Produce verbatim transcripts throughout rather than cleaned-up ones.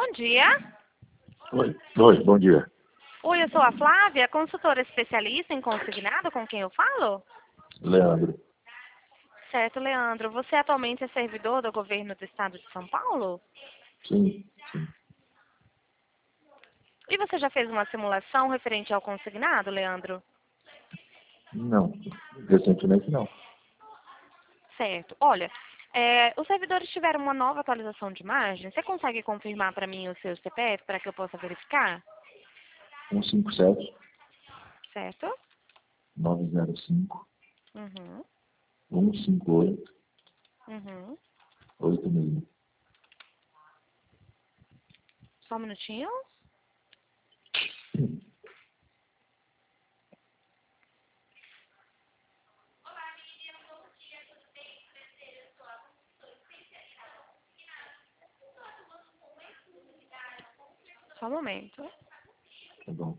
Bom dia. Oi, oi, bom dia. Oi, eu sou a Flávia, consultora especialista em consignado, com quem eu falo? Leandro. Certo, Leandro. Você atualmente é servidor do governo do estado de São Paulo? Sim, sim. E você já fez uma simulação referente ao consignado, Leandro? Não, recentemente não. Certo. Olha, é, os servidores tiveram uma nova atualização de imagem. Você consegue confirmar para mim o seu C P F para que eu possa verificar? um cinco sete, Certo? nove zero cinco, Uhum. um cinco oito, Uhum. oito seis. Só um minutinho. Só um momento. Tá bom.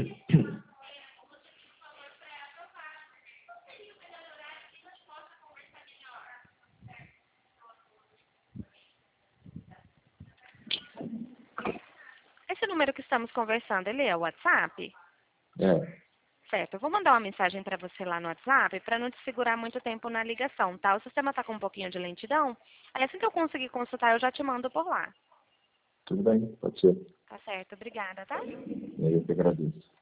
Esse número que estamos conversando, ele é o WhatsApp? É, Certo, eu vou mandar uma mensagem para você lá no WhatsApp para não te segurar muito tempo na ligação, tá? O sistema está com um pouquinho de lentidão. Aí assim que eu conseguir consultar, eu já te mando por lá. tudo bem, pode ser. Tá certo, obrigada, tá? Eu que agradeço.